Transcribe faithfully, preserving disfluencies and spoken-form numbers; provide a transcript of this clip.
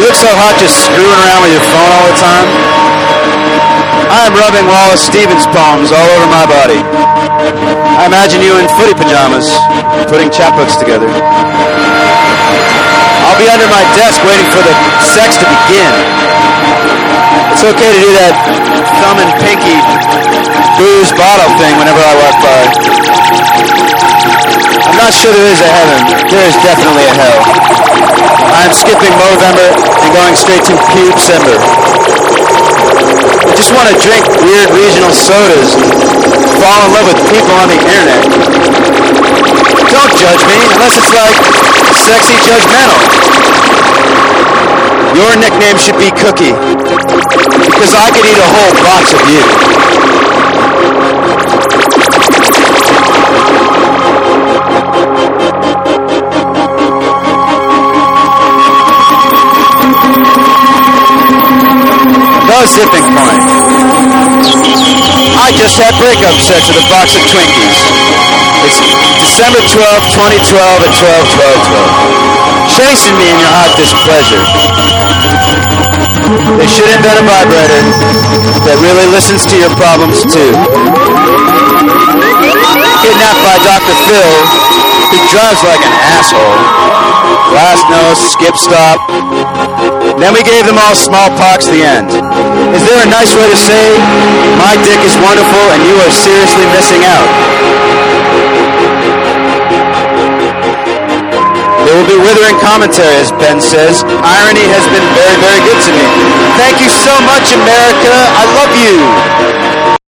You look so hot just screwing around with your phone all the time. I am rubbing Wallace Stevens poems all over my body. I imagine you in footy pajamas, putting chapbooks together. I'll be under my desk waiting for the sex to begin. It's okay to do that thumb and pinky booze bottle thing whenever I walk by. I'm not sure there is a heaven. There is definitely a hell. I'm skipping Movember and going straight to Pubecember. I just want to drink weird regional sodas and fall in love with people on the internet. Don't judge me unless it's like sexy judgmental. Your nickname should be Cookie, because I could eat a whole box of you. The zipping point. I just had breakup sex with a box of Twinkies. It's December twelfth, twenty twelve at twelve twelve twelve. Chasing me in your hot displeasure. They should invent a vibrator that really listens to your problems too. Kidnapped by Doctor Phil, who drives like an asshole. Last nose, skip stop. Then we gave them all smallpox the end. Is there a nice way to say, my dick is wonderful and you are seriously missing out? There will be withering commentary, as Ben says. Irony has been very, very good to me. Thank you so much, America. I love you.